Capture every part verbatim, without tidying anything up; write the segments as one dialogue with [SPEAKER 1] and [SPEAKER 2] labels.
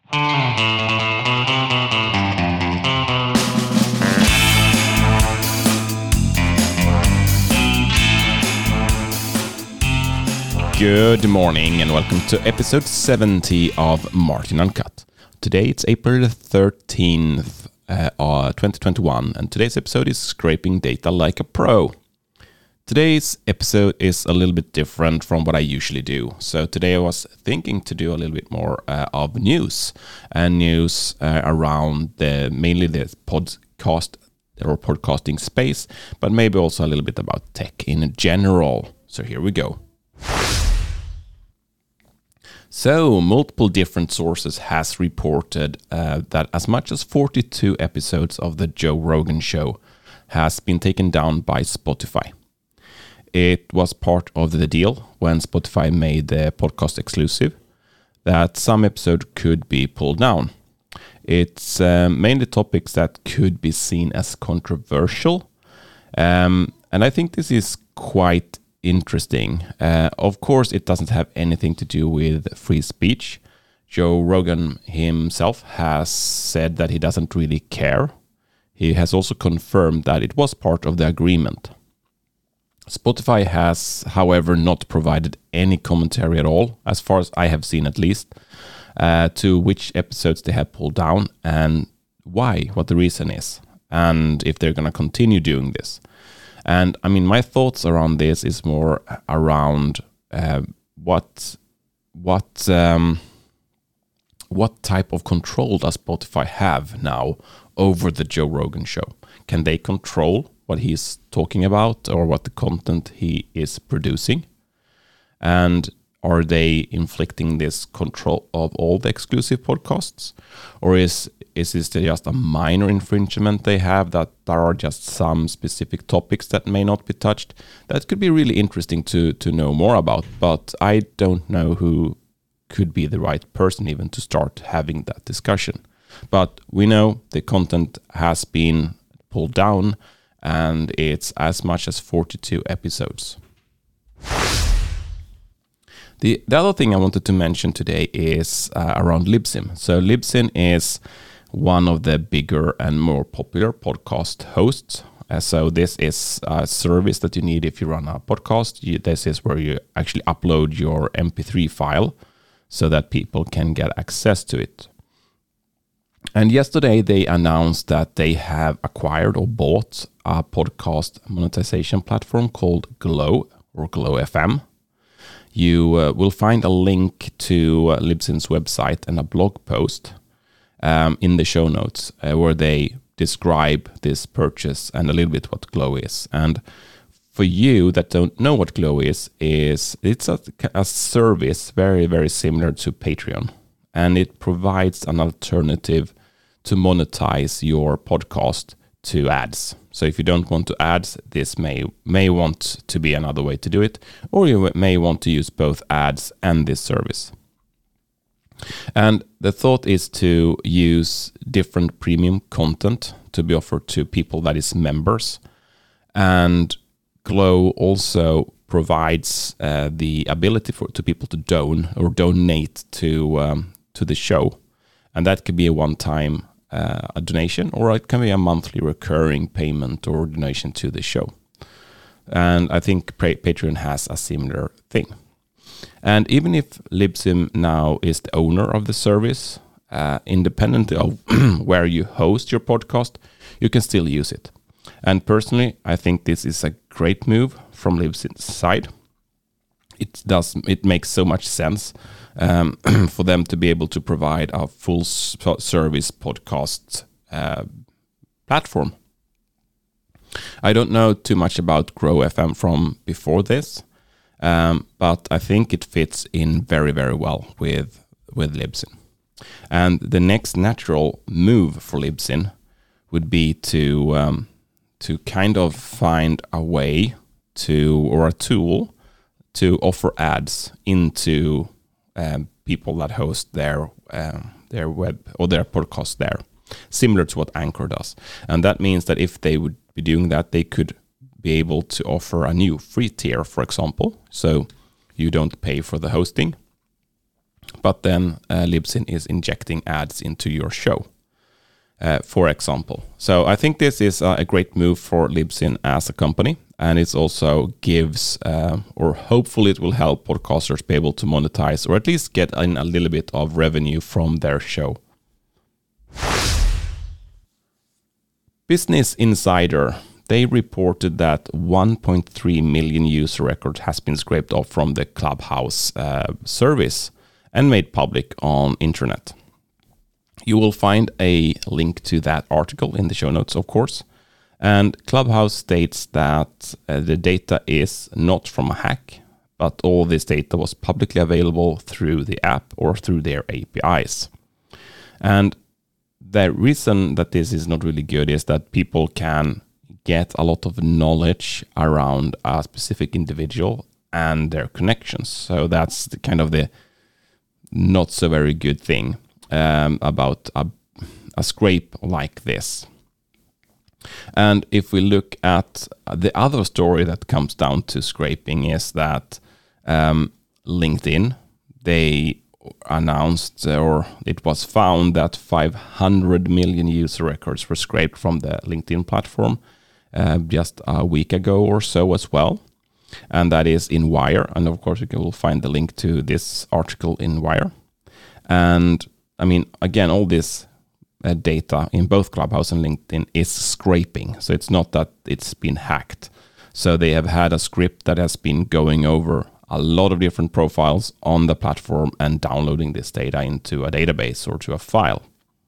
[SPEAKER 1] Good morning and welcome to episode seventy of Martin Uncut. Today it's April thirteenth, uh, uh, twenty twenty-one, and today's episode is Scraping Data Like a Pro. Today's episode is a little bit different from what I usually do. So today I was thinking to do a little bit more uh, of news and news uh, around the mainly the podcast or podcasting space, but maybe also a little bit about tech in general. So here we go. So, multiple different sources has reported uh, that as much as forty-two episodes of the Joe Rogan Show has been taken down by Spotify. It was part of the deal when Spotify made the podcast exclusive that some episodes could be pulled down. It's uh, mainly topics that could be seen as controversial, um, and I think this is quite interesting. Uh, of course, it doesn't have anything to do with free speech. Joe Rogan himself has said that he doesn't really care. He has also confirmed that it was part of the agreement. Spotify has, however, not provided any commentary at all, as far as I have seen at least, uh, to which episodes they have pulled down and why, what the reason is, and if they're going to continue doing this. And I mean, my thoughts around this is more around uh, what what um, what type of control does Spotify have now over the Joe Rogan Show? Can they control what he's talking about or what the content he is producing? And are they inflicting this control of all the exclusive podcasts? Or is is this just a minor infringement they have, that there are just some specific topics that may not be touched? That could be really interesting to, to know more about, but I don't know who could be the right person even to start having that discussion. But we know the content has been pulled down, and it's as much as forty-two episodes. The, the other thing I wanted to mention today is uh, around Libsyn. So Libsyn is one of the bigger and more popular podcast hosts. Uh, so this is a service that you need if you run a podcast. You, this is where you actually upload your M P three file so that people can get access to it. And yesterday they announced that they have acquired or bought a podcast monetization platform called Glow or Glow F M. You uh, will find a link to uh, Libsyn's website and a blog post um, in the show notes uh, where they describe this purchase and a little bit what Glow is. And for you that don't know what Glow is, is it's a, a service very, very similar to Patreon. And it provides an alternative to monetize your podcast to ads. So if you don't want to ads, this may may want to be another way to do it, or you may want to use both ads and this service. And the thought is to use different premium content to be offered to people that is members. And Glow also provides uh, the ability for to people to don or donate to um, to the show, and that could be a one-time Uh, a donation, or it can be a monthly recurring payment or donation to the show. And I think pa- Patreon has a similar thing. And even if Libsyn now is the owner of the service, uh, independent of where you host your podcast, you can still use it. And personally, I think this is a great move from Libsyn's side. It does. It makes so much sense um, for them to be able to provide a full service podcast uh, platform. I don't know too much about Glow F M from before this, um, but I think it fits in very, very well with with Libsyn. And the next natural move for Libsyn would be to um, to kind of find a way to or a tool to offer ads into um, people that host their um, their web or their podcast there, similar to what Anchor does. And that means that if they would be doing that, they could be able to offer a new free tier, for example. So you don't pay for the hosting. but then uh, Libsyn is injecting ads into your show, uh, for example. So I think this is uh, a great move for Libsyn as a company, and it also gives, uh, or hopefully it will help podcasters be able to monetize or at least get in a little bit of revenue from their show. Business Insider, they reported that one point three million user records has been scraped off from the Clubhouse uh, service and made public on internet. You will find a link to that article in the show notes, of course. And Clubhouse states that uh, the data is not from a hack, but all this data was publicly available through the app or through their A P Is. And the reason that this is not really good is that people can get a lot of knowledge around a specific individual and their connections. So that's the kind of the not so very good thing um, about a, a scrape like this. And if we look at the other story that comes down to scraping is that um, LinkedIn, they announced, or it was found that five hundred million user records were scraped from the LinkedIn platform uh, just a week ago or so as well. And that is in Wire. And of course, you will find the link to this article in Wire. And I mean, again, all this uh, data in both Clubhouse and LinkedIn is scraping. So it's not that it's been hacked. So they have had a script that has been going over a lot of different profiles on the platform and downloading this data into a database or to a file.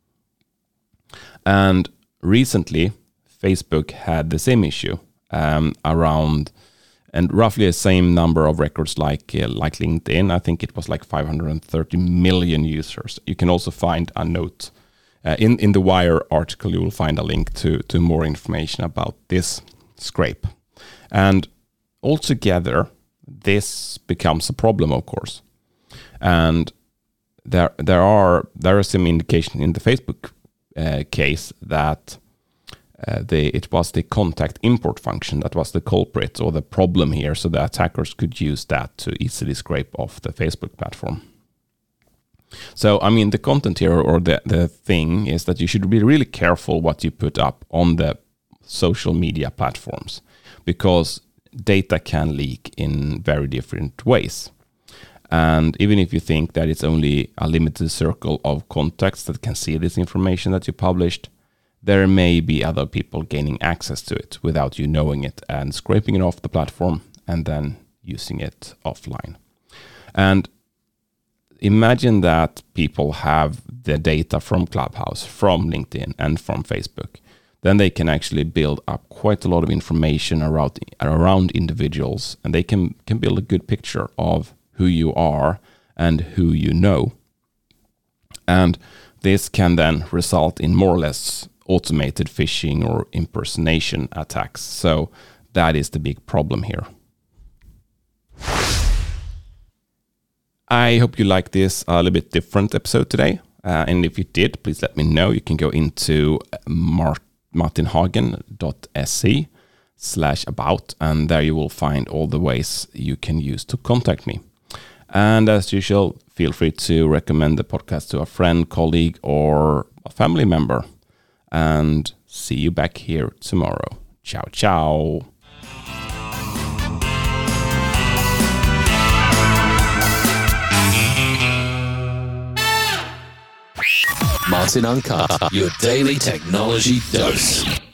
[SPEAKER 1] And recently, Facebook had the same issue um, around, and roughly the same number of records like uh, like LinkedIn. I think it was like five hundred thirty million users. You can also find a note uh, in in the Wire article. You will find a link to to more information about this scrape. And altogether, this becomes a problem, of course. And there there are there is some indication in the Facebook uh, case that uh, the it was the contact import function that was the culprit or the problem here. So the attackers could use that to easily scrape off the Facebook platform. So, I mean, the content here or the, the thing is that you should be really careful what you put up on the social media platforms, because data can leak in very different ways. And even if you think that it's only a limited circle of contacts that can see this information that you published, there may be other people gaining access to it without you knowing it and scraping it off the platform and then using it offline. And imagine that people have the data from Clubhouse, from LinkedIn, and from Facebook. Then they can actually build up quite a lot of information around around individuals, and they can, can build a good picture of who you are and who you know. And this can then result in more or less automated phishing or impersonation attacks. So that is the big problem here. I hope you like this a little bit different episode today. Uh, and if you did, please let me know. You can go into Mark. martinhagen.se slash about, and there you will find all the ways you can use to contact me. And as usual, feel free to recommend the podcast to a friend, colleague, or a family member. And see you back here tomorrow. Ciao, ciao.
[SPEAKER 2] Martin Uncut, your daily technology dose.